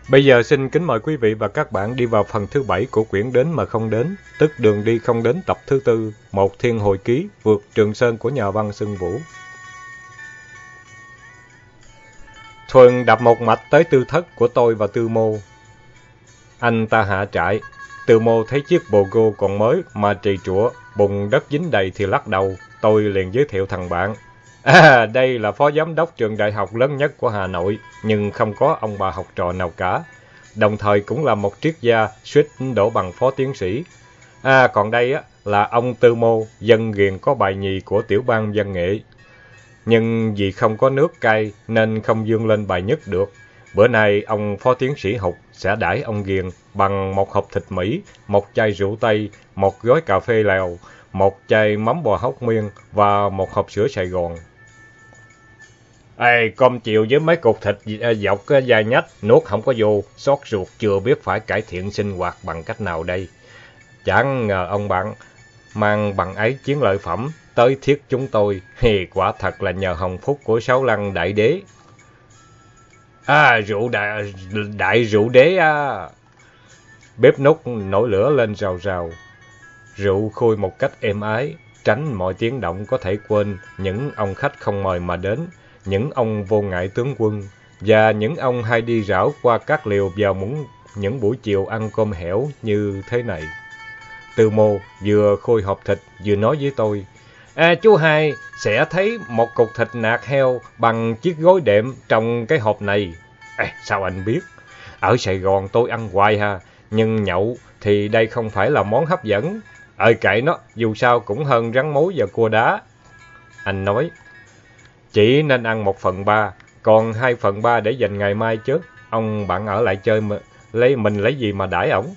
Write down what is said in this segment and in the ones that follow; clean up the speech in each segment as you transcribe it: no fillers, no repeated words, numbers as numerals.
Bây giờ xin kính mời quý vị và các bạn đi vào phần thứ 7 của quyển Đến mà không đến, tức Đường đi không đến tập thứ 4, Một thiên hồi ký vượt Trường Sơn của nhà văn Xuân Vũ. Thuần đập một mạch tới tư thất của tôi và Tư Mô. Anh ta hạ trại. Tư Mô thấy chiếc bồ gô còn mới mà trì trụa, bùn đất dính đầy thì lắc đầu. Tôi liền giới thiệu thằng bạn. Đây là phó giám đốc trường đại học lớn nhất của Hà Nội, nhưng không có ông bà học trò nào cả. Đồng thời cũng là một triết gia, suýt đỗ bằng phó tiến sĩ. Còn đây là ông Tư Mô, dân ghiền có bài nhì của tiểu ban văn nghệ. Nhưng vì không có nước cay nên không vươn lên bài nhất được. Bữa nay ông phó tiến sĩ Hục sẽ đãi ông ghiền bằng một hộp thịt Mỹ, một chai rượu Tây, một gói cà phê Lèo, một chai mắm bò hóc miên và một hộp sữa Sài Gòn. Cơm chiều với mấy cục thịt dọc dài nhách, nuốt không có vô, xót ruột chưa biết phải cải thiện sinh hoạt bằng cách nào đây. Chẳng ngờ ông bạn mang bằng ấy chiến lợi phẩm tới thiết chúng tôi, quả thật là nhờ hồng phúc của Sáu Lăng Đại Đế. Rượu đại rượu đế à. Bếp núc nổi lửa lên rào rào. Rượu khui một cách êm ái, tránh mọi tiếng động có thể quên những ông khách không mời mà đến, những ông vô ngại tướng quân, và những ông hay đi rảo qua các liều vào những buổi chiều ăn cơm hẻo như thế này. Tư Mô vừa khui hộp thịt vừa nói với tôi, chú hai sẽ thấy một cục thịt nạc heo bằng chiếc gối đệm trong cái hộp này. Sao anh biết? Ở Sài Gòn tôi ăn hoài ha, nhưng nhậu thì đây không phải là món hấp dẫn. Kệ nó, dù sao cũng hơn rắn mối và cua đá. Anh nói, chỉ nên ăn 1/3, còn 2/3 để dành ngày mai chứ. Ông bạn ở lại chơi mà, lấy gì mà đãi ổng?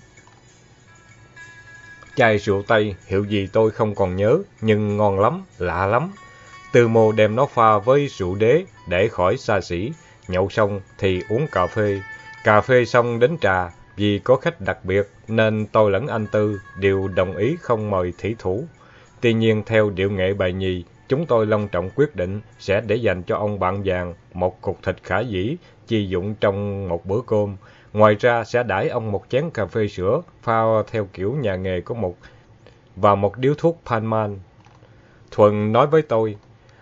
Chai rượu Tây hiệu gì tôi không còn nhớ, nhưng ngon lắm, lạ lắm. Tư Mô đem nó pha với rượu đế để khỏi xa xỉ. Nhậu xong thì uống cà phê xong đến trà. Vì có khách đặc biệt nên tôi lẫn anh Tư đều đồng ý không mời thủy thủ. Tuy nhiên theo điệu nghệ bài nhì, chúng tôi long trọng quyết định sẽ để dành cho ông bạn vàng một cục thịt khả dĩ, chi dụng trong một bữa cơm. Ngoài ra sẽ đãi ông một chén cà phê sữa pha theo kiểu nhà nghề và một điếu thuốc Panman. Thuần nói với tôi,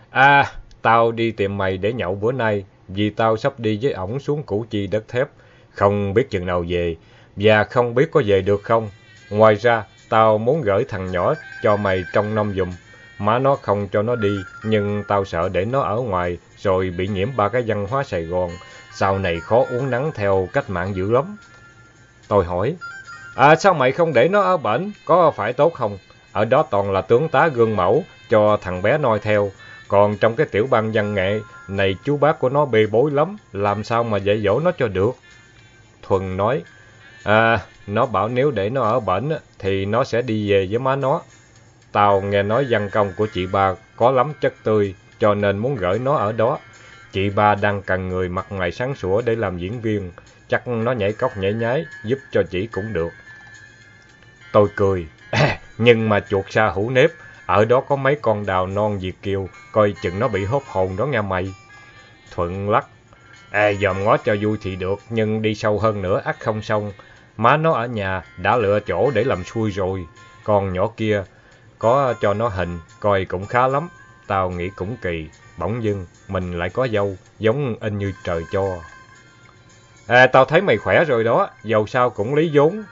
tao đi tìm mày để nhậu bữa nay, vì tao sắp đi với ổng xuống Củ Chi đất thép, không biết chừng nào về, và không biết có về được không. Ngoài ra, tao muốn gửi thằng nhỏ cho mày trông nom giùm. Má nó không cho nó đi, nhưng tao sợ để nó ở ngoài rồi bị nhiễm 3 cái văn hóa Sài Gòn. Sau này khó uống nắng theo cách mạng dữ lắm. Tôi hỏi, sao mày không để nó ở bển, có phải tốt không? Ở đó toàn là tướng tá gương mẫu, cho thằng bé noi theo. Còn trong cái tiểu ban văn nghệ này chú bác của nó bê bối lắm, làm sao mà dạy dỗ nó cho được? Thuần nói, nó bảo nếu để nó ở bển thì nó sẽ đi về với má nó. Tao nghe nói văn công của chị ba có lắm chất tươi, cho nên muốn gửi nó ở đó. Chị ba đang cần người mặt mày sáng sủa để làm diễn viên, chắc nó nhảy cóc nhảy nhái, giúp cho chị cũng được. Tôi cười, nhưng mà chuột sa hữu nếp, ở đó có mấy con đào non Việt kiều, coi chừng nó bị hốt hồn đó nghe mày. Thuận lắc, dòm ngó cho vui thì được, nhưng đi sâu hơn nữa ắt không xong. Má nó ở nhà đã lựa chỗ để làm xui rồi, con nhỏ kia có cho nó hình, coi cũng khá lắm. Tao nghĩ cũng kỳ, bỗng dưng mình lại có dâu, giống in như trời cho. Tao thấy mày khỏe rồi đó, dầu sao cũng lý vốn.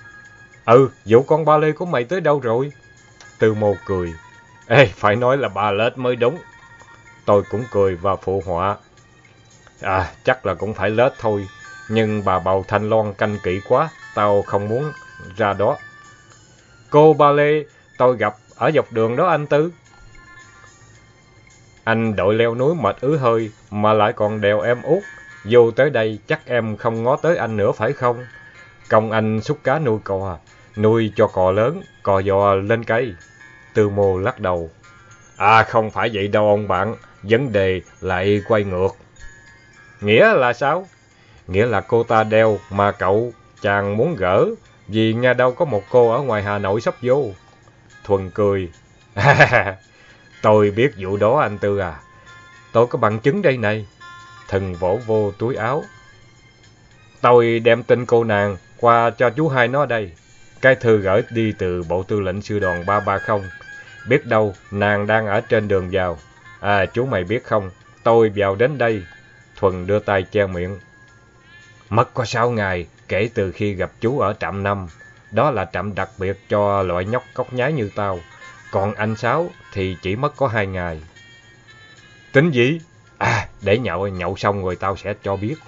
Vụ con ba lê của mày tới đâu rồi? Tư Mô cười, phải nói là ba lết mới đúng. Tôi cũng cười và phụ họa, chắc là cũng phải lết thôi, nhưng bà bầu Thanh Loan canh kỹ quá, tao không muốn ra đó. Cô ba lê tôi gặp ở dọc đường đó anh Tư. Anh đội leo núi mệt ứ hơi, mà lại còn đèo em út. Vô tới đây chắc em không ngó tới anh nữa phải không? Công anh xúc cá nuôi cò, nuôi cho cò lớn, cò giò lên cây. Tư Mô lắc đầu. Không phải vậy đâu ông bạn, vấn đề lại quay ngược. Nghĩa là sao? Nghĩa là cô ta đeo mà chàng muốn gỡ, vì nghe đâu có một cô ở ngoài Hà Nội sắp vô. Thuần cười. Tôi biết vụ đó anh Tư à. Tôi có bằng chứng đây này. Thần vỗ vô túi áo. Tôi đem tin cô nàng qua cho chú hai nó đây. Cái thư gửi đi từ Bộ Tư lệnh Sư đoàn 330. Biết đâu nàng đang ở trên đường vào. À, chú mày biết không, tôi vào đến đây. Thuần đưa tay che miệng. Mất có 6 ngày kể từ khi gặp chú ở trạm 5. Đó là trạm đặc biệt cho loại nhóc cóc nhái như tao. Còn anh Sáu thì chỉ mất có 2 ngày. Tính gì? À, để nhậu xong rồi tao sẽ cho biết.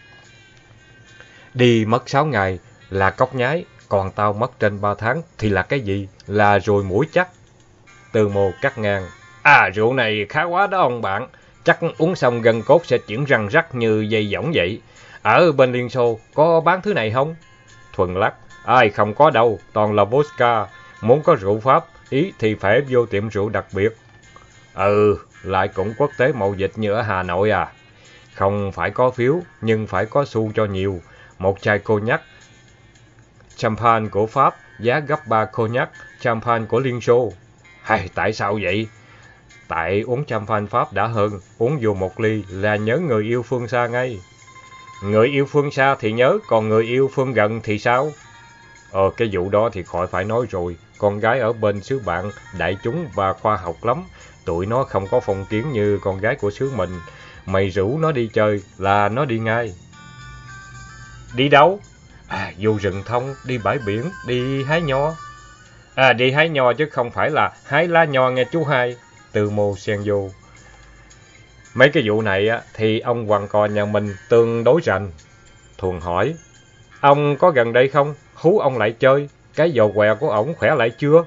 Đi mất 6 ngày là cóc nhái, còn tao mất trên 3 tháng thì là cái gì? Là ruồi muỗi chắc. Từ Mô cắt ngang. À, rượu này khá quá đó ông bạn. Chắc uống xong gân cốt sẽ chuyển răng rắc như dây võng vậy. Ở bên Liên Xô có bán thứ này không? Thuần lắc. Ai không có đâu, toàn là vodka. Muốn có rượu Pháp, ý thì phải vô tiệm rượu đặc biệt. Ừ, lại cũng quốc tế mậu dịch như ở Hà Nội à. Không phải có phiếu, nhưng phải có xu cho nhiều. Một chai cognac, champagne của Pháp, giá gấp 3 cognac, champagne của Liên Xô. Hay, tại sao vậy? Tại uống champagne Pháp đã hơn, uống vô một ly là nhớ người yêu phương xa ngay. Người yêu phương xa thì nhớ, còn người yêu phương gần thì sao? Cái vụ đó thì khỏi phải nói rồi. Con gái ở bên xứ bạn, đại chúng và khoa học lắm. Tụi nó không có phong kiến như con gái của xứ mình. Mày rủ nó đi chơi là nó đi ngay. Đi đâu? À, vô rừng thông, đi bãi biển, đi hái nho. À, đi hái nho chứ không phải là hái lá nho nghe chú hai. Từ Mô xen vô. Mấy cái vụ này á, thì ông Hoàng Cò nhà mình tương đối rành. Thuần hỏi. Ông có gần đây không? Hú ông lại chơi. Cái giò què của ổng khỏe lại chưa?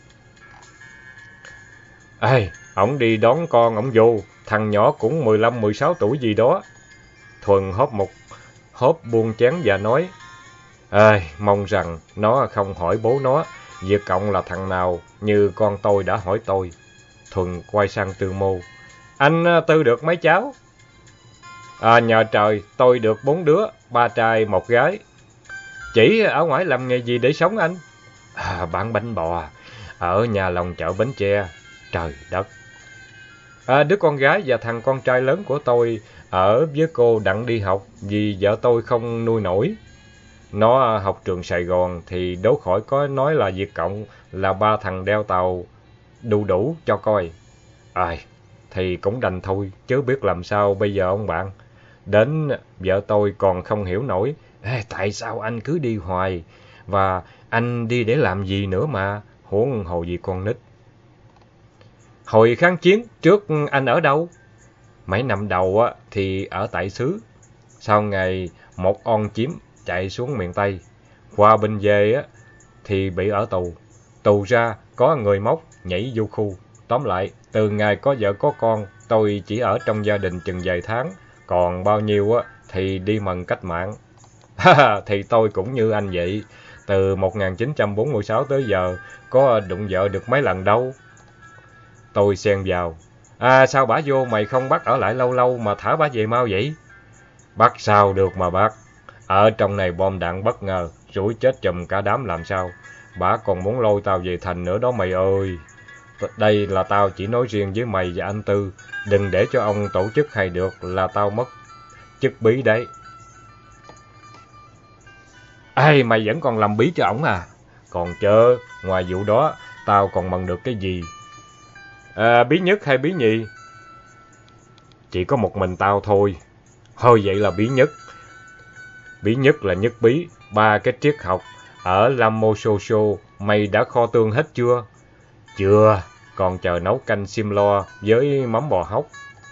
Ê, ổng đi đón con ổng vô. Thằng nhỏ cũng 15-16 tuổi gì đó. Thuần hớp một hớp buông chén và nói. Ê, mong rằng nó không hỏi bố nó. Việt Cộng là thằng nào như con tôi đã hỏi tôi. Thuần quay sang Từ Mô. Anh Tư được mấy cháu? À, nhờ trời, tôi được 4 đứa, 3 trai 1 gái. Chỉ ở ngoài làm nghề gì để sống anh? À, bán bánh bò, ở nhà lòng chợ Bến Tre. Trời đất. À, đứa con gái và thằng con trai lớn của tôi ở với cô Đặng đi học vì vợ tôi không nuôi nổi. Nó học trường Sài Gòn thì đố khỏi có nói là Việt Cộng là 3 thằng đeo tàu đu đủ cho coi. Ai, thì cũng đành thôi, chứ biết làm sao bây giờ ông bạn. Đến vợ tôi còn không hiểu nổi. Ê, tại sao anh cứ đi hoài? Và anh đi để làm gì nữa mà, huống hồ gì con nít. Hồi kháng chiến, trước anh ở đâu? Mấy năm đầu á thì ở tại xứ. Sau ngày một on chiếm chạy xuống miền Tây. Qua bên về á thì bị ở tù. Tù ra có người móc nhảy vô khu. Tóm lại, từ ngày có vợ có con, tôi chỉ ở trong gia đình chừng vài tháng. Còn bao nhiêu á thì đi mần cách mạng. Thì tôi cũng như anh vậy. Từ 1946 tới giờ, có đụng vợ được mấy lần đâu. Tôi xen vào. À, sao bả vô mày không bắt ở lại lâu lâu mà thả bả về mau vậy? Bắt sao được mà bắt. Ở trong này bom đạn bất ngờ, rủi chết chùm cả đám làm sao. Bả còn muốn lôi tao về thành nữa đó mày ơi. Đây là tao chỉ nói riêng với mày và anh Tư. Đừng để cho ông tổ chức hay được là tao mất chức bí đấy. Ê, mày vẫn còn làm bí cho ổng à? Còn chớ, ngoài vụ đó, tao còn mần được cái gì? À, bí nhất hay bí nhì? Chỉ có một mình tao thôi. Thôi vậy là bí nhất. Bí nhất là nhất bí, 3 cái triết học. Ở Lamososho, mày đã kho tương hết chưa? Chưa, còn chờ nấu canh sim lo với mắm bò hóc.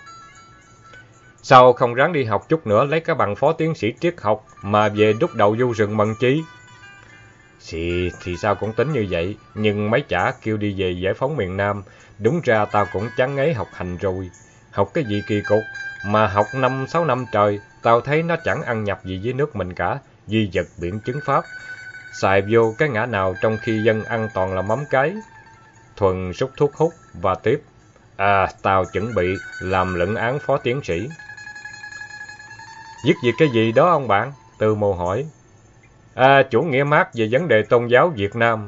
Sao không ráng đi học chút nữa lấy cái bằng phó tiến sĩ triết học mà về đúc đầu vô rừng mần chi? Thì sao cũng tính như vậy, nhưng mấy chả kêu đi về giải phóng miền Nam. Đúng ra tao cũng chán ngấy học hành rồi. Học cái gì kỳ cục, mà học 5-6 năm trời, tao thấy nó chẳng ăn nhập gì với nước mình cả. Di vật biển chứng Pháp, xài vô cái ngã nào trong khi dân ăn toàn là mắm cái. Thuần rút thuốc hút và tiếp. À, tao chuẩn bị làm luận án phó tiến sĩ. Viết về cái gì đó ông bạn? Từ Mô hỏi. À, chủ nghĩa Mác về vấn đề tôn giáo Việt Nam.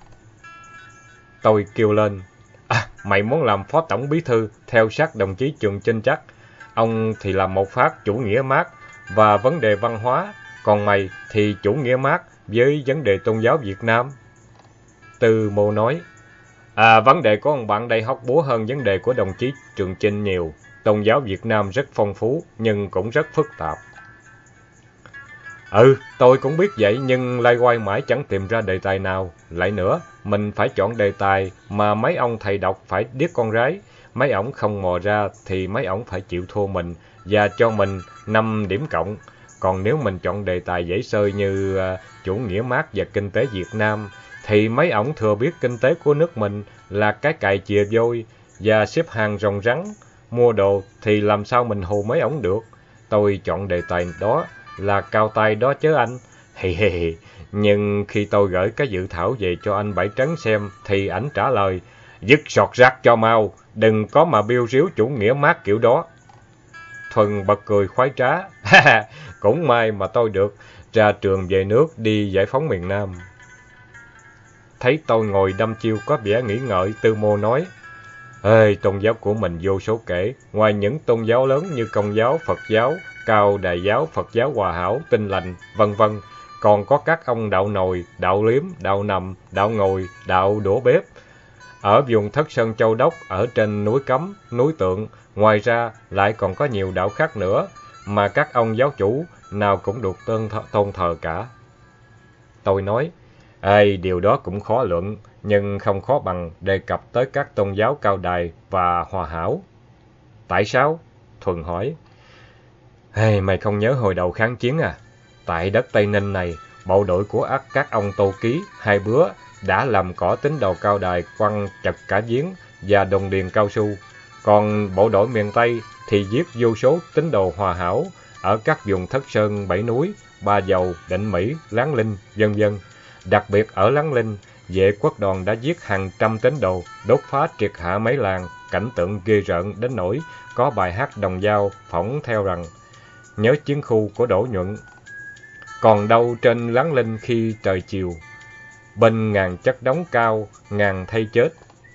Tôi kêu lên. À, mày muốn làm phó tổng bí thư theo sát đồng chí Trường Chinh chắc. Ông thì làm một phát chủ nghĩa Mác và vấn đề văn hóa. Còn mày thì chủ nghĩa Mác với vấn đề tôn giáo Việt Nam. Từ Mô nói, vấn đề của ông bạn đây hóc búa hơn vấn đề của đồng chí Trường Chinh nhiều. Tôn giáo Việt Nam rất phong phú, nhưng cũng rất phức tạp. Tôi cũng biết vậy, nhưng loay hoay mãi chẳng tìm ra đề tài nào. Lại nữa, mình phải chọn đề tài mà mấy ông thầy đọc phải điếc con rái. Mấy ổng không mò ra thì mấy ổng phải chịu thua mình và cho mình 5 điểm cộng. Còn nếu mình chọn đề tài dễ sơi như chủ nghĩa Mác và kinh tế Việt Nam, thì mấy ổng thừa biết kinh tế của nước mình là cái cày chìa vôi và xếp hàng rồng rắn. Mua đồ thì làm sao mình hù mấy ổng được. Tôi chọn đề tài đó là cao tay đó chứ anh. Hì. Nhưng khi tôi gửi cái dự thảo về cho anh Bảy Trấn xem, thì ảnh trả lời, dứt sọt rác cho mau, đừng có mà biêu ríu chủ nghĩa Mác kiểu đó. Thuần bật cười khoái trá, cũng may mà tôi được ra trường về nước đi giải phóng miền Nam. Thấy tôi ngồi đăm chiêu có vẻ nghĩ ngợi, Tư Mô nói, tôn giáo của mình vô số kể, ngoài những tôn giáo lớn như Công giáo, Phật giáo, Cao Đài giáo, Phật giáo Hòa Hảo, Tin Lành, vân vân, còn có các ông đạo nồi, đạo liếm, đạo nằm, đạo ngồi, đạo đũa bếp. Ở vùng Thất Sơn Châu Đốc, ở trên núi Cấm, núi Tượng, ngoài ra lại còn có nhiều đạo khác nữa, mà các ông giáo chủ nào cũng được tôn thờ cả. Tôi nói, điều đó cũng khó luận, nhưng không khó bằng đề cập tới các tôn giáo Cao Đài và Hòa Hảo. Tại sao? Thuần hỏi. Mày không nhớ hồi đầu kháng chiến à? Tại đất Tây Ninh này, bộ đội của các ông Tô Ký, Hai Bứa đã làm cỏ tín đồ Cao Đài quăng chật cả giếng và đồng điền cao su. Còn bộ đội miền Tây thì giết vô số tín đồ Hòa Hảo ở các vùng Thất Sơn, Bảy Núi, Ba Dầu, Định Mỹ, Láng Linh, vân vân. Đặc biệt ở Láng Linh, vệ quốc đoàn đã giết hàng trăm tín đồ, đốt phá triệt hạ mấy làng, cảnh tượng ghê rợn đến nỗi có bài hát đồng dao phỏng theo rằng nhớ chiến khu của Đỗ Nhuận. Còn đâu trên Láng Linh khi trời chiều, bên ngàn chất đống cao, ngàn thay chết.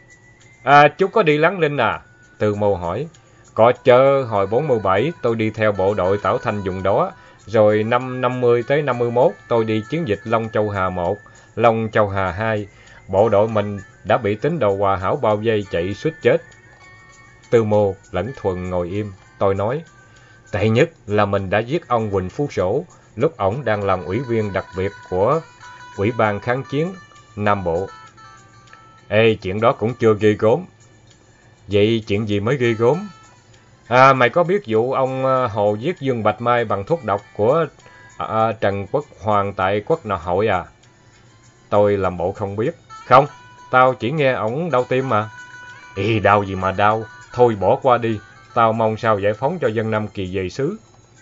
Chú có đi Láng Linh à? Từ Mô hỏi. Có chớ, hồi 47 tôi đi theo bộ đội Tảo Thanh vùng đó, rồi năm 50 tới 51 tôi đi chiến dịch Long Châu Hà 1, Long Châu Hà 2. Bộ đội mình đã bị tín đồ Hòa Hảo bao vây chạy suýt chết. Từ Mô lẫn Thuần ngồi im. Tôi nói, tệ nhất là mình đã giết ông Huỳnh Phú Sổ, lúc ổng đang làm ủy viên đặc biệt của Ủy ban kháng chiến Nam Bộ. Chuyện đó cũng chưa ghê gớm. Vậy chuyện gì mới ghê gớm? Mày có biết vụ ông Hồ giết Dương Bạch Mai bằng thuốc độc của Trần Quốc Hoàng tại Quốc Nội Hội à? Tôi làm bộ không biết. Không, tao chỉ nghe ổng đau tim mà. Đau gì mà đau, thôi bỏ qua đi. Tao mong sao giải phóng cho dân Nam Kỳ về xứ.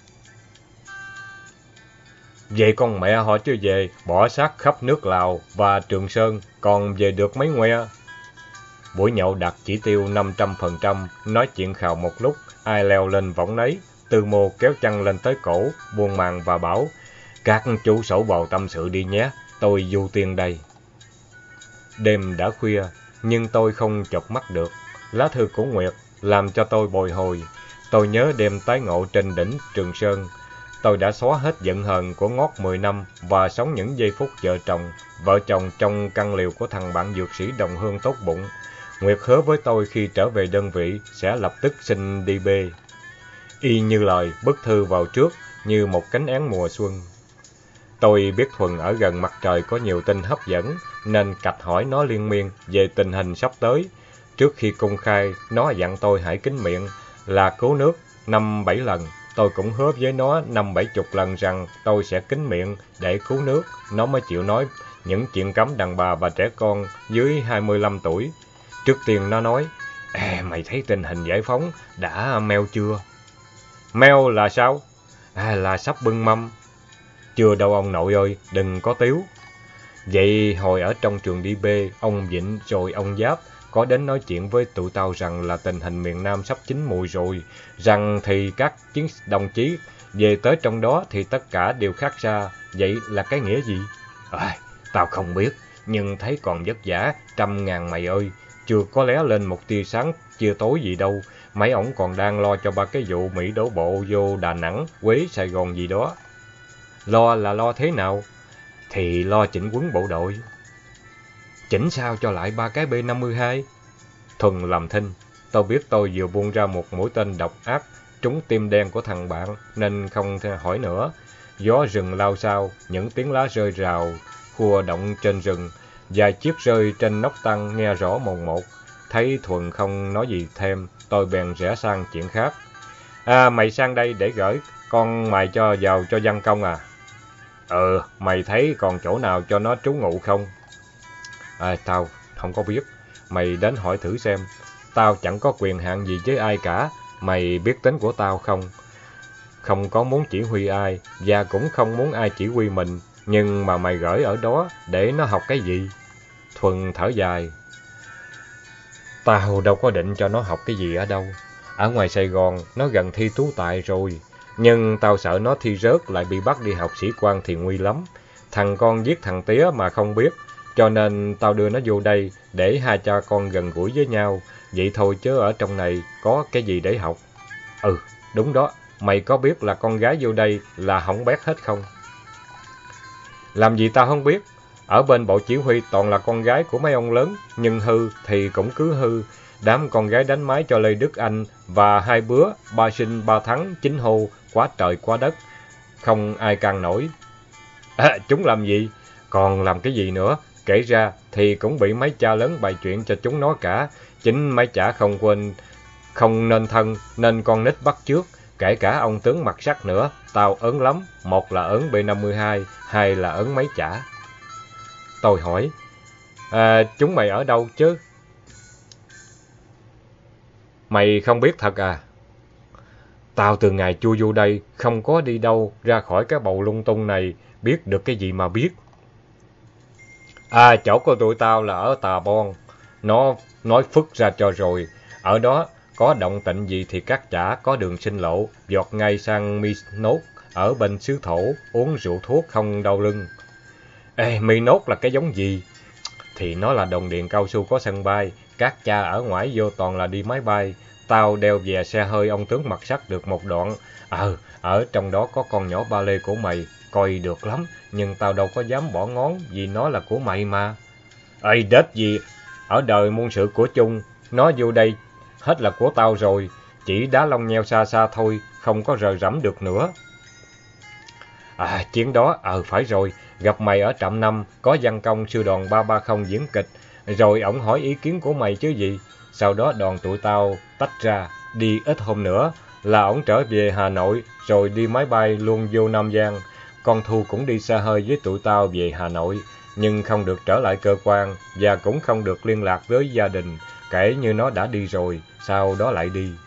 Về con mẹ họ chưa về, bỏ xác khắp nước Lào và Trường Sơn, còn về được mấy ngoe. Buổi nhậu đặt chỉ tiêu 500%, nói chuyện khào một lúc, ai leo lên võng nấy. Từ Mô kéo chăn lên tới cổ, buông màn và bảo, các chú sổ vào tâm sự đi nhé, tôi ưu tiên đây. Đêm đã khuya, nhưng tôi không chợp mắt được. Lá thư của Nguyệt làm cho tôi bồi hồi. Tôi nhớ đêm tái ngộ trên đỉnh Trường Sơn. Tôi đã xóa hết giận hờn của ngót 10 năm và sống những giây phút vợ chồng trong căn liều của thằng bạn dược sĩ đồng hương tốt bụng. Nguyệt hứa với tôi khi trở về đơn vị sẽ lập tức xin đi bê. Y như lời, bức thư vào trước như một cánh én mùa xuân. Tôi biết Thuần ở gần mặt trời có nhiều tin hấp dẫn, nên cạch hỏi nó liên miên về tình hình sắp tới. Trước khi công khai, nó dặn tôi hãy kín miệng là cứu nước 5-7 lần. Tôi cũng hứa với nó 50-70 lần rằng tôi sẽ kín miệng để cứu nước. Nó mới chịu nói những chuyện cấm đàn bà và trẻ con dưới 25 tuổi. Trước tiên nó nói, mày thấy tình hình giải phóng đã meo chưa? Meo là sao? Là sắp bưng mâm. Chưa đâu ông nội ơi, đừng có tiếu. Vậy hồi ở trong trường đi bê, ông Vịnh rồi ông Giáp có đến nói chuyện với tụi tao rằng là tình hình miền Nam sắp chín mùi rồi, rằng thì các đồng chí về tới trong đó thì tất cả đều khác ra. Vậy là cái nghĩa gì? Tao không biết, nhưng thấy còn vất vả 100.000 mày ơi. Chưa có lé lên một tia sáng chia tối gì đâu. Mấy ổng còn đang lo cho ba cái vụ Mỹ đổ bộ vô Đà Nẵng, Huế, Sài Gòn gì đó. Lo là lo thế nào? Thì lo chỉnh quấn bộ đội. Chỉnh sao cho lại 3 cái B-52? Thuần làm thinh. Tôi biết tôi vừa buông ra một mũi tên độc ác trúng tim đen của thằng bạn, nên không thể hỏi nữa. Gió rừng lao xao, những tiếng lá rơi rào, khua động trên rừng. Vài chiếc rơi trên nóc tăng nghe rõ mồn một. Thấy Thuần không nói gì thêm, tôi bèn rẽ sang chuyện khác. Mày sang đây để gửi con mày cho vào cho văn công à? Mày thấy còn chỗ nào cho nó trú ngụ không? Tao không có biết. Mày đến hỏi thử xem. Tao chẳng có quyền hạn gì với ai cả. Mày biết tính của tao không? Không có muốn chỉ huy ai, và cũng không muốn ai chỉ huy mình. Nhưng mà mày gửi ở đó để nó học cái gì? Thuần thở dài. Tao đâu có định cho nó học cái gì ở đâu. Ở ngoài Sài Gòn, nó gần thi tú tài rồi. Nhưng tao sợ nó thi rớt lại bị bắt đi học sĩ quan thì nguy lắm. Thằng con giết thằng tía mà không biết. Cho nên tao đưa nó vô đây để hai cha con gần gũi với nhau. Vậy thôi chứ ở trong này có cái gì để học. Đúng đó. Mày có biết là con gái vô đây là hỏng bét hết không? Làm gì tao không biết. Ở bên bộ chỉ huy toàn là con gái của mấy ông lớn. Nhưng hư thì cũng cứ hư. Đám con gái đánh máy cho Lê Đức Anh và hai bữa, ba sinh ba thắng, chín hô, quá trời quá đất. Không ai can nổi. Chúng làm gì? Còn làm cái gì nữa? Kể ra thì cũng bị mấy cha lớn bày chuyện cho chúng nó cả. Chính mấy chả không quên, không nên thân, nên con nít bắt chước. Kể cả ông tướng mặt sắt nữa, tao ớn lắm. Một là ớn B-52, hai là ớn mấy chả. Tôi hỏi, chúng mày ở đâu chứ? Mày không biết thật à? Tao từ ngày chui vô đây, không có đi đâu ra khỏi cái bầu lung tung này, biết được cái gì mà biết. Chỗ của tụi tao là ở Tà Bon. Nó nói phức ra cho rồi. Ở đó có động tĩnh gì thì cắt chả có đường sinh lộ, giọt ngay sang Minos ở bên xứ Thổ, uống rượu thuốc không đau lưng. Minos là cái giống gì? Thì nó là đồng điện cao su có sân bay. Các cha ở ngoài vô toàn là đi máy bay. Tao đeo về xe hơi ông tướng mặt sắt được một đoạn. Ở trong đó có con nhỏ ba lê của mày, coi được lắm. Nhưng tao đâu có dám bỏ ngón vì nó là của mày mà. Đết gì, ở đời muôn sự của chung. Nó vô đây hết là của tao rồi. Chỉ đá lông nheo xa xa thôi, không có rờ rẫm được nữa. Chuyến đó, phải rồi, gặp mày ở trạm 5, có văn công sư đoàn 330 diễn kịch, rồi ổng hỏi ý kiến của mày chứ gì. Sau đó đoàn tụi tao tách ra, đi ít hôm nữa, là ổng trở về Hà Nội, rồi đi máy bay luôn vô Nam Giang. Con Thu cũng đi xe hơi với tụi tao về Hà Nội, nhưng không được trở lại cơ quan, và cũng không được liên lạc với gia đình, kể như nó đã đi rồi, sau đó lại đi.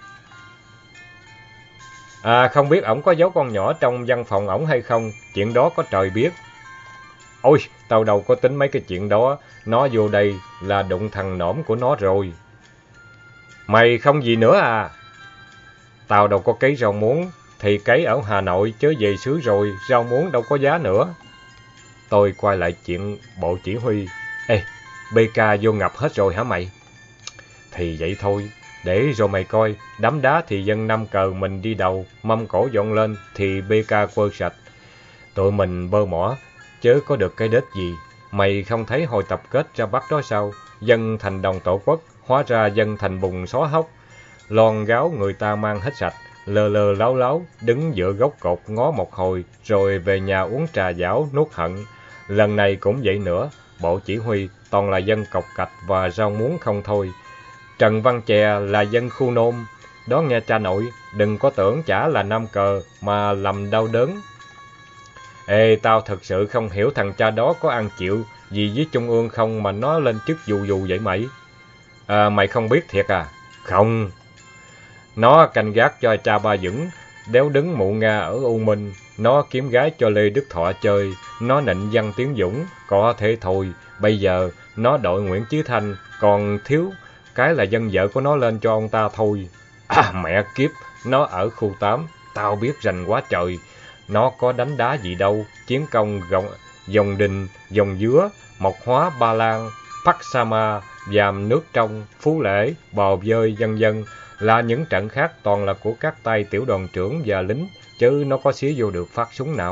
Không biết ổng có giấu con nhỏ trong văn phòng ổng hay không, chuyện đó có trời biết. Ôi, tao đâu có tính mấy cái chuyện đó, nó vô đây là đụng thằng nõm của nó rồi. Mày không gì nữa à? Tao đâu có cấy rau muống, thì cấy ở Hà Nội chứ về xứ rồi, rau muống đâu có giá nữa. Tôi quay lại chuyện bộ chỉ huy. BK vô ngập hết rồi hả mày? Thì vậy thôi. Để rồi mày coi, đám đá thì dân Nam Cờ mình đi đầu, mâm cổ dọn lên thì BK quơ sạch. Tụi mình bơ mỏ, chớ có được cái đết gì. Mày không thấy hồi tập kết ra Bắc đó sao? Dân thành đồng tổ quốc, hóa ra dân thành bùn xó hốc. Lon gáo người ta mang hết sạch, lờ lờ láo láo, đứng giữa gốc cột ngó một hồi, rồi về nhà uống trà giảo nuốt hận. Lần này cũng vậy nữa, bộ chỉ huy toàn là dân cọc cạch và rau muống không thôi. Trần Văn Chè là dân khu nôm. Đó nghe cha nội, đừng có tưởng chả là Nam Cờ mà lầm đau đớn. Tao thật sự không hiểu thằng cha đó có ăn chịu gì với Trung ương không mà nó lên chức dù dù vậy mày. Mày không biết thiệt à? Không. Nó canh gác cho cha Ba Dũng, đéo đứng mụ Nga ở U Minh. Nó kiếm gái cho Lê Đức Thọ chơi. Nó nịnh Văn Tiến Dũng, có thế thôi. Bây giờ nó đội Nguyễn Chí Thanh, còn thiếu cái là dân vợ của nó lên cho ông ta thôi. Mẹ kiếp, nó ở khu 8, tao biết rành quá trời. Nó có đánh đá gì đâu, chiến công Dòng Đình, Dòng Dứa, Mộc Hóa, Ba Lan, Bắc Sa Ma, Giàm Nước Trong, Phú Lễ, Bò Dơi, vân vân, là những trận khác toàn là của các tay tiểu đoàn trưởng và lính, chứ nó có xía vô được phát súng nào.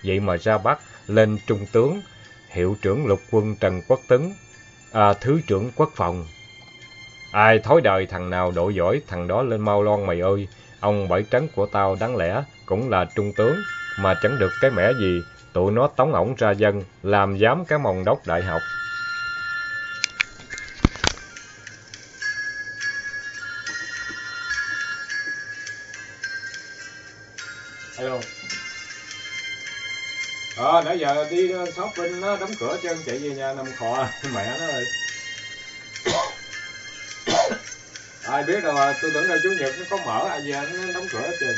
vậy mà ra Bắc, lên trung tướng, hiệu trưởng lục quân Trần Quốc Tuấn, thứ trưởng quốc phòng. Ai thối đời thằng nào độ giỏi, thằng đó lên mau lon mày ơi. Ông Bảy Trấn của tao đáng lẽ cũng là trung tướng, mà chẳng được cái mẻ gì. Tụi nó tống ổng ra dân, làm giám cái mồng đốc đại học. Alo. Nãy giờ đi shopping nó đóng cửa chân, chạy về nhà nằm khò mẹ nó ơi. Ai biết đâu mà tôi tưởng là Chủ nhật nó có mở, ai về nó đóng cửa hết trơn.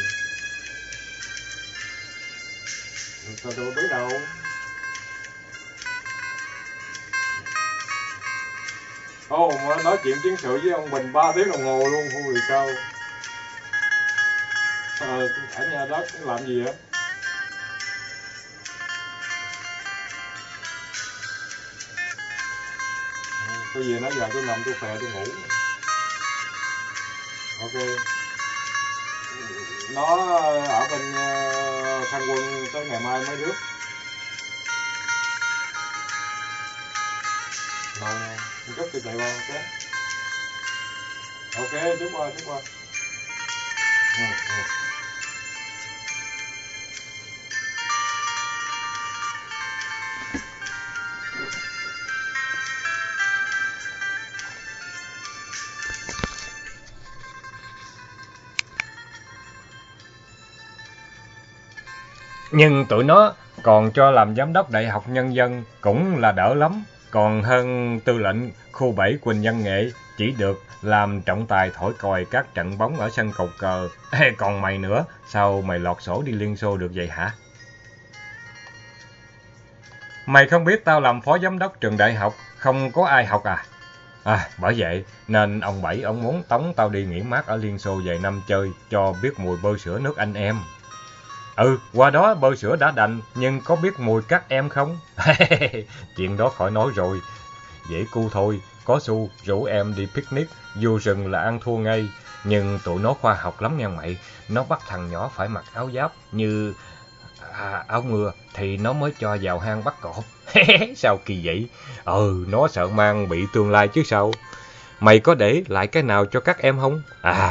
Tôi biết đâu. Mà nói chuyện chiến sự với ông Bình 3 tiếng đồng hồ luôn, ui sao. Ở nhà đó làm gì vậy? Tôi về nãy giờ tôi nằm tôi phè tôi ngủ. Ok. Nó ở bên Thăng Quân tới ngày mai mới rước. Rồi, chút tôi chạy qua, ok. Ok, chút qua. Nhưng tụi nó còn cho làm giám đốc Đại học Nhân dân cũng là đỡ lắm, còn hơn tư lệnh khu 7 Quỳnh Văn Nghệ chỉ được làm trọng tài thổi còi các trận bóng ở sân cầu cờ. Còn mày nữa, sao mày lọt sổ đi Liên Xô được vậy hả? Mày không biết tao làm phó giám đốc trường đại học, không có ai học à? Bởi vậy nên ông Bảy ông muốn tống tao đi nghỉ mát ở Liên Xô vài năm chơi cho biết mùi bơ sữa nước anh em. Qua đó bơ sữa đã đành, nhưng có biết mùi các em không? Chuyện đó khỏi nói rồi. Dễ cu thôi, có xu rủ em đi picnic, vô rừng là ăn thua ngay. Nhưng tụi nó khoa học lắm nha mày. Nó bắt thằng nhỏ phải mặc áo giáp như áo mưa thì nó mới cho vào hang bắt cọp. Sao kỳ vậy? Nó sợ mang bị tương lai chứ sao. Mày có để lại cái nào cho các em không?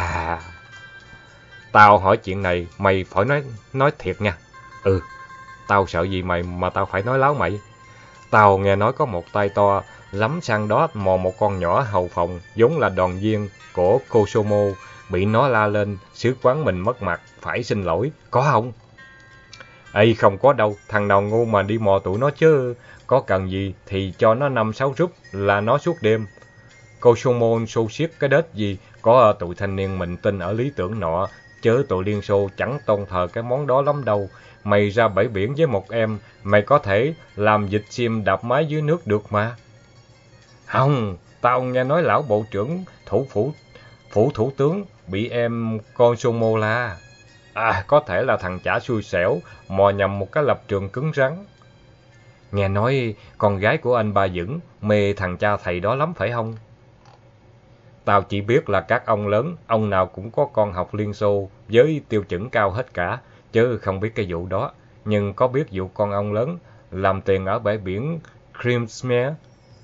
Tao hỏi chuyện này, mày phải nói thiệt nha. Tao sợ gì mày mà tao phải nói láo mày. Tao nghe nói có một tay to lắm sang đó mò một con nhỏ hầu phòng, vốn là đoàn viên của Kosovo, bị nó la lên, sứ quán mình mất mặt, phải xin lỗi, có không? Không có đâu, thằng nào ngu mà đi mò tụi nó chứ, có cần gì thì cho nó 5-6 rúp là nó suốt đêm. Kosovo xô xiết cái đết gì, có tụi thanh niên mình tin ở lý tưởng nọ, chớ tụi Liên Xô chẳng tôn thờ cái món đó lắm đâu. Mày ra bãi biển với một em, mày có thể làm dịch sim đạp máy dưới nước được mà. Không, tao nghe nói lão bộ trưởng phủ thủ tướng bị em con Somo la. Có thể là thằng chả xui xẻo, mò nhầm một cái lập trường cứng rắn. Nghe nói con gái của anh Ba Dững mê thằng cha thầy đó lắm phải không? Tao chỉ biết là các ông lớn, ông nào cũng có con học Liên Xô với tiêu chuẩn cao hết cả, chứ không biết cái vụ đó. Nhưng có biết vụ con ông lớn làm tiền ở bãi biển Crimea.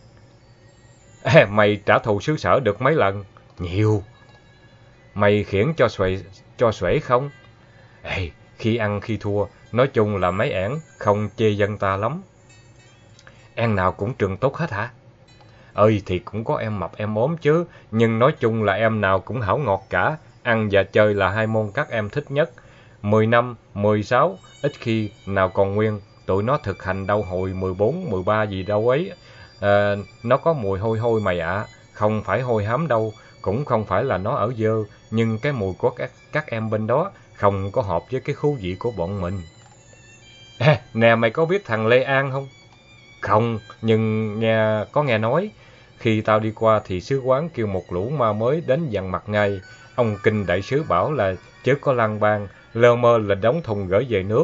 Mày trả thù xứ sở được mấy lần? Nhiều. Mày khiển cho xuể không? Khi ăn khi thua, nói chung là mấy ẻn không chê dân ta lắm. Em nào cũng trường tốt hết hả? Thì cũng có em mập em ốm chứ, nhưng nói chung là em nào cũng hảo ngọt cả. Ăn và chơi là hai môn các em thích nhất. 15, 16, ít khi nào còn nguyên. Tụi nó thực hành đâu hồi 14, 13 gì đâu ấy. Nó có mùi hôi hôi mày ạ. Không phải hôi hám đâu, cũng không phải là nó ở dơ. Nhưng cái mùi của các em bên đó không có hợp với cái khứu vị của bọn mình. Nè, mày có biết thằng Lê An không? Không, nhưng có nghe nói. Khi tao đi qua thì sứ quán kêu một lũ ma mới đến dằn mặt ngay. Ông kinh đại sứ bảo là chớ có lang bang, lơ mơ là đóng thùng gửi về nước.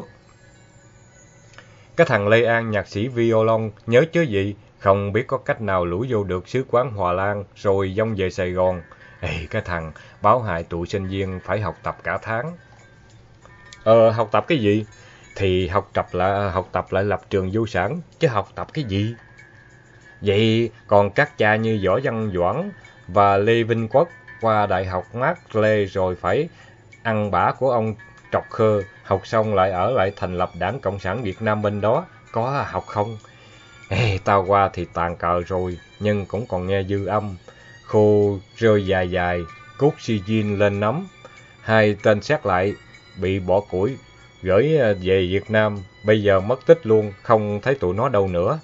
Cái thằng Lê An nhạc sĩ violon nhớ chứ gì, không biết có cách nào lủi vô được sứ quán Hòa Lan rồi dông về Sài Gòn. Cái thằng báo hại tụi sinh viên phải học tập cả tháng. Học tập cái gì? Thì học tập lại lập trường vô sản, chứ học tập cái gì? Vậy còn các cha như Võ Văn Doãn và Lê Vinh Quốc qua Đại học Mác Lê rồi phải ăn bả của ông Trọc Khơ, học xong lại ở lại thành lập Đảng Cộng sản Việt Nam bên đó, có học không? Ê, tao qua thì tàn cờ rồi, nhưng cũng còn nghe dư âm. Khô rơi dài dài, cút si Jin lên nắm. Hai tên sát lại, bị bỏ củi, gửi về Việt Nam, bây giờ mất tích luôn, không thấy tụi nó đâu nữa.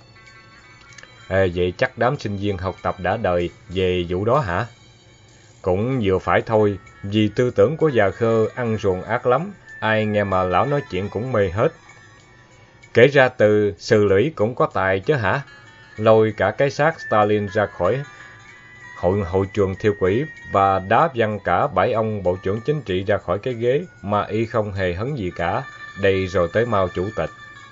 Vậy chắc đám sinh viên học tập đã đời về vụ đó hả? Cũng vừa phải thôi, vì tư tưởng của già Khơ ăn ruồng ác lắm, ai nghe mà lão nói chuyện cũng mê hết. Kể ra từ Sử Lũy cũng có tài chứ hả? Lôi cả cái xác Stalin ra khỏi hội trường thiêu quỷ và đá văng cả 7 ông bộ trưởng chính trị ra khỏi cái ghế mà y không hề hấn gì cả, đây rồi tới Mao chủ tịch.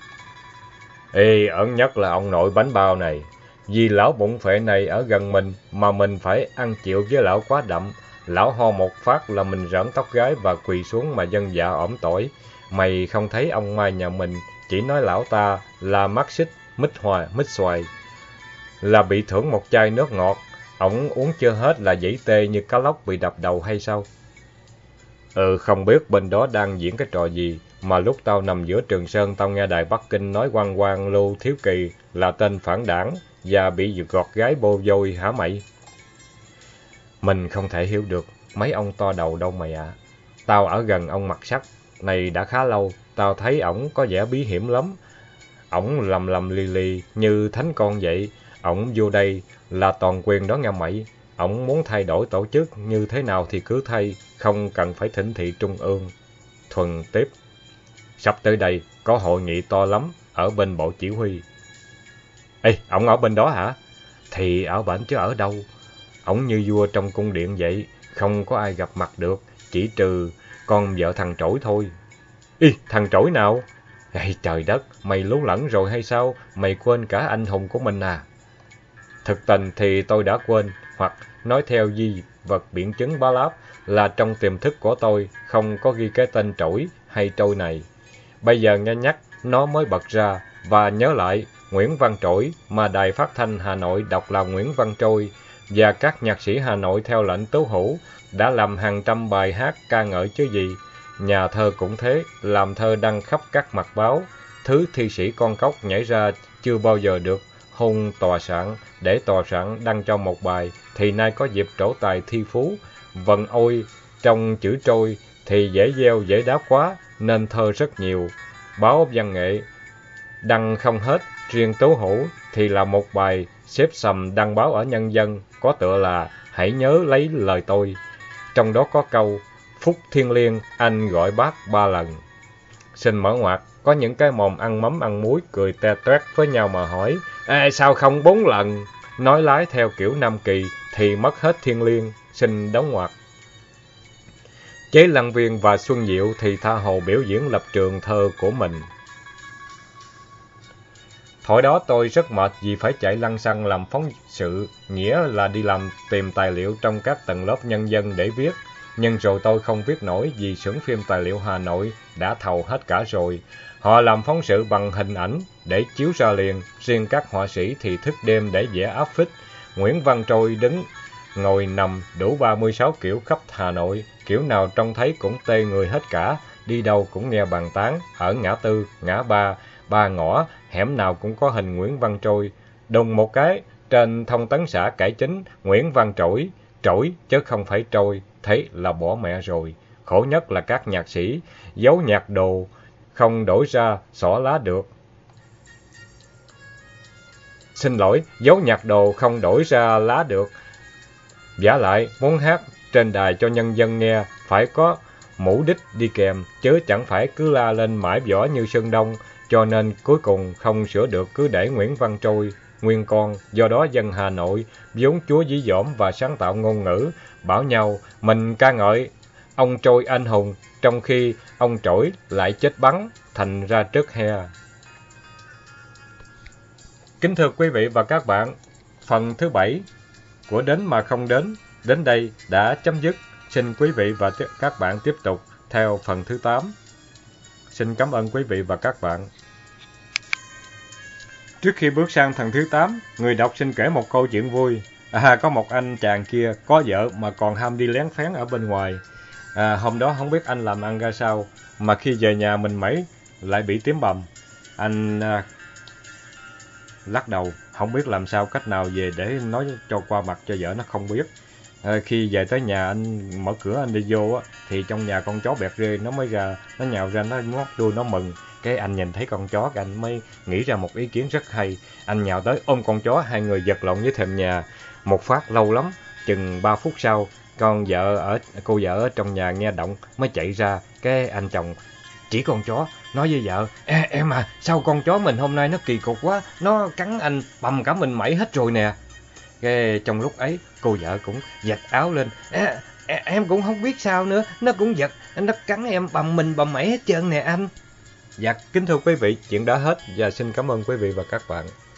Ê, ẩn nhất là ông nội bánh bao này. Vì lão bụng phệ này ở gần mình mà mình phải ăn chịu với lão quá đậm. Lão ho một phát là mình rỡn tóc gái và quỳ xuống mà dân dạ ỏm tỏi. Mày không thấy ông Mai nhà mình chỉ nói lão ta là Marxist, mít xoài, là bị thưởng một chai nước ngọt. Ổng uống chưa hết là dãy tê như cá lóc bị đập đầu hay sao? Không biết bên đó đang diễn cái trò gì, mà lúc tao nằm giữa Trường Sơn tao nghe đài Bắc Kinh nói Quang Quang Lưu Thiếu Kỳ là tên phản đảng và bị gọt gái bô vôi hả mày? Mình không thể hiểu được mấy ông to đầu đâu mày ạ. Tao ở gần ông mặt sắt này đã khá lâu, tao thấy ổng có vẻ bí hiểm lắm. Ổng lầm lầm lì lì như thánh con vậy. Ổng vô đây là toàn quyền đó nghe mày. Ổng muốn thay đổi tổ chức như thế nào thì cứ thay, không cần phải thỉnh thị trung ương. Thuần tiếp. Sắp tới đây có hội nghị to lắm ở bên bộ chỉ huy. Ê, ổng ở bên đó hả? Thì ở bển chứ ở đâu. Ổng như vua trong cung điện vậy, không có ai gặp mặt được, chỉ trừ con vợ thằng Trỗi thôi. Ý, thằng Trỗi nào? Ê, trời đất, mày lú lẫn rồi hay sao? Mày quên cả anh hùng của mình à? Thực tình thì tôi đã quên, hoặc nói theo di vật biện chứng bá láp là trong tiềm thức của tôi không có ghi cái tên Trỗi hay Trôi này. Bây giờ nghe nhắc, nó mới bật ra, và nhớ lại Nguyễn Văn Trỗi mà Đài Phát thanh Hà Nội đọc là Nguyễn Văn Trôi, và các nhạc sĩ Hà Nội theo lệnh tấu hữu đã làm hàng trăm bài hát ca ngợi chứ gì. Nhà thơ cũng thế, làm thơ đăng khắp các mặt báo. Thứ thi sĩ con cóc nhảy ra chưa bao giờ được hôn tòa soạn, để tòa soạn đăng cho một bài, thì nay có dịp trổ tài thi phú. Vần ôi, trong chữ trôi thì dễ gieo dễ đáp quá, nên thơ rất nhiều. Báo văn nghệ đăng không hết, riêng tấu hữu thì là một bài xếp sầm đăng báo ở Nhân dân, có tựa là Hãy nhớ lấy lời tôi. Trong đó có câu Phúc thiêng liêng, anh gọi bác 3 lần. Xin mở ngoặc, có những cái mồm ăn mắm ăn muối cười te toét với nhau mà hỏi, ê, sao không 4 lần? Nói lái theo kiểu Nam Kỳ thì mất hết thiêng liêng, xin đóng ngoặc. Chế Lăng Viên và Xuân Diệu thì tha hồ biểu diễn lập trường thơ của mình. Hồi đó tôi rất mệt vì phải chạy lăng xăng làm phóng sự, nghĩa là đi làm tìm tài liệu trong các tầng lớp nhân dân để viết. Nhưng rồi tôi không viết nổi vì xưởng phim tài liệu Hà Nội đã thầu hết cả rồi. Họ làm phóng sự bằng hình ảnh để chiếu ra liền, riêng các họa sĩ thì thức đêm để vẽ áp phích. Nguyễn Văn Trôi đứng, ngồi nằm đủ 36 kiểu khắp Hà Nội, kiểu nào trông thấy cũng tê người hết cả, đi đâu cũng nghe bàn tán, ở ngã tư, ngã ba, ba ngõ, hẻm nào cũng có hình Nguyễn Văn Trôi. Đùng một cái, trên thông tấn xã cải chính, Nguyễn Văn Trỗi, Trỗi chứ không phải Trôi, thấy là bỏ mẹ rồi. Khổ nhất là các nhạc sĩ, giấu nhạc đồ, không đổi ra, xỏ lá được. Xin lỗi, giấu nhạc đồ không đổi ra lá được. Vả lại, muốn hát trên đài cho nhân dân nghe, phải có mũ đích đi kèm, chứ chẳng phải cứ la lên mãi võ như Sơn Đông, cho nên cuối cùng không sửa được cứ để Nguyễn Văn Trôi nguyên con. Do đó dân Hà Nội vốn chúa dí dỏm và sáng tạo ngôn ngữ, bảo nhau mình ca ngợi ông Trôi anh hùng, trong khi ông Trỗi lại chết bắn, thành ra trớt he. Kính thưa quý vị và các bạn, phần thứ 7 của Đến mà không đến đến đây đã chấm dứt. Xin quý vị và các bạn tiếp tục theo phần thứ 8. xin cảm ơn quý vị và các bạn. Trước khi bước sang phần thứ 8, người đọc xin kể một câu chuyện vui. Có một anh chàng kia có vợ mà còn ham đi lén phén ở bên ngoài. Hôm đó không biết anh làm ăn ra sao, mà khi về nhà mình mẩy lại bị tím bầm. Anh lắc đầu, không biết làm sao cách nào về để nói cho qua mặt cho vợ nó không biết. Khi về tới nhà anh mở cửa anh đi vô á, thì trong nhà con chó bẹt rê nó mới ra, nó nhào ra nó ngoắc đuôi nó mừng. Cái anh nhìn thấy con chó, cái anh mới nghĩ ra một ý kiến rất hay. Anh nhào tới ôm con chó, hai người vật lộn với thềm nhà. Một phát lâu lắm, chừng 3 phút sau, cô vợ ở trong nhà nghe động mới chạy ra. Cái anh chồng chỉ con chó nói với vợ: Em à, sao con chó mình hôm nay nó kỳ cục quá, nó cắn anh bầm cả mình mẩy hết rồi nè. Cái trong lúc ấy cô vợ cũng giật áo lên: Em cũng không biết sao nữa, nó cũng giật, nó cắn em bầm mình bầm mẩy hết trơn nè anh. Dạ, kính thưa quý vị, chuyện đã hết và xin cảm ơn quý vị và các bạn.